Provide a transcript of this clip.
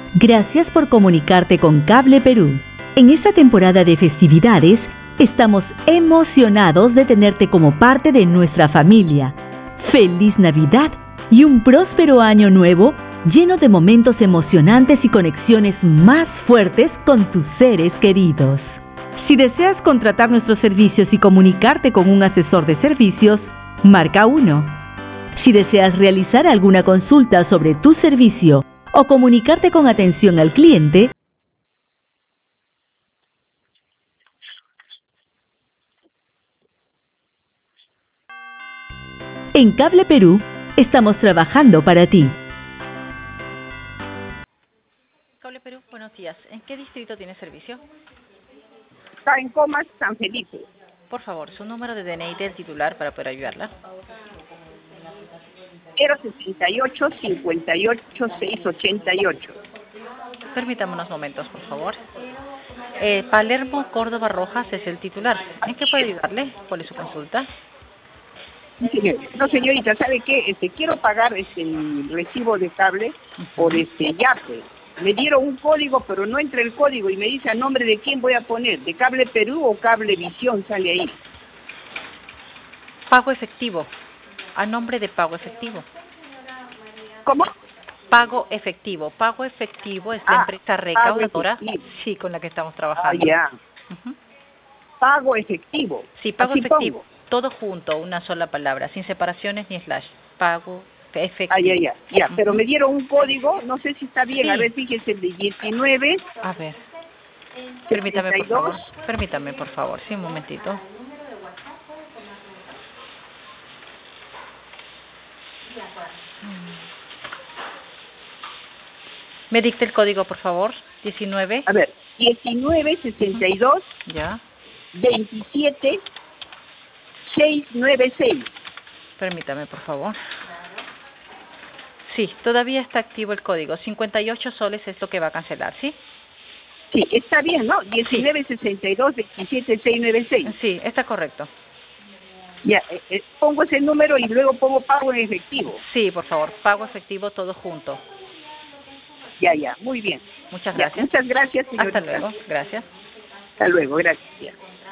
Gracias por comunicarte con Cable Perú. En esta temporada de festividades, estamos emocionados de tenerte como parte de nuestra familia. ¡Feliz Navidad y un próspero año nuevo lleno de momentos emocionantes y conexiones más fuertes con tus seres queridos! Si deseas contratar nuestros servicios y comunicarte con un asesor de servicios, marca 1. Si deseas realizar alguna consulta sobre tu servicio o comunicarte con atención al cliente, en Cable Perú estamos trabajando para ti. Cable Perú, buenos días. ¿En qué distrito tiene servicio? Está en Comas, San Felipe. Por favor, su número de DNI del titular para poder ayudarla. 068 58 688. Permítame unos momentos, por favor. Palermo Córdoba Rojas es el titular. ¿En qué puede ayudarle? ¿Cuál es su consulta? Sí, señor. No, señorita, ¿sabe qué? Quiero pagar el recibo de cable por Yape. Me dieron un código, pero no entra el código y me dice a nombre de quién voy a poner, de Cable Perú o Cablevisión, sale ahí. Pago efectivo. A nombre de pago efectivo. ¿Cómo? Pago efectivo. Pago efectivo es la empresa recaudadora, sí, con la que estamos trabajando. Ya. Pago efectivo. Sí, pago así efectivo. Pongo. Todo junto, una sola palabra, sin separaciones ni slash. Pago efectivo. Ya. Pero me dieron un código, no sé si está bien. Sí. A ver, fíjese, el de 19. A ver. Permítame, 72. por favor. Permítame, por favor. Sí, un momentito. ¿Me dicta el código, por favor? 19. A ver, 19 62 Ya. 27 696. Permítame, por favor. Sí, todavía está activo el código. 58 soles es lo que va a cancelar, ¿sí? Sí, está bien, ¿no? 19 62 27 696. Sí, está correcto. Ya, pongo ese número y luego pongo pago en efectivo. Sí, por favor, pago efectivo todo junto. Ya, muy bien. Muchas gracias. Muchas gracias, señorita. Hasta luego, gracias. Hasta luego, gracias.